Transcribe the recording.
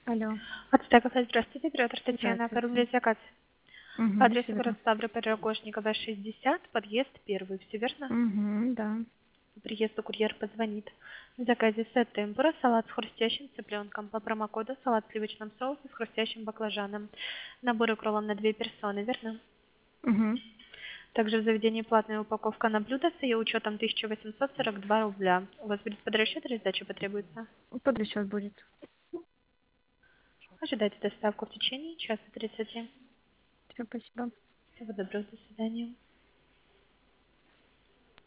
Алло. Отстаковать, здравствуйте, оператор Татьяна, Здравствуйте. оформляю заказ. По Угу, адресу все город верно. Ставрополь, Рогожникова, 60, подъезд 1, все верно? Угу, да. По приезду курьер позвонит. В заказе сет темпура, салат с хрустящим цыпленком. По промокоду салат в сливочном соусе с хрустящим баклажаном. Набор укрола на 2 персоны, верно? Угу. Также в заведении платная упаковка на блюдо с ее учетом 1842 рубля. У вас будет подрасчет или сдача потребуется? Под расчет будет. Ожидайте доставку в течение часа 30. Все, спасибо. Всего доброго, до свидания.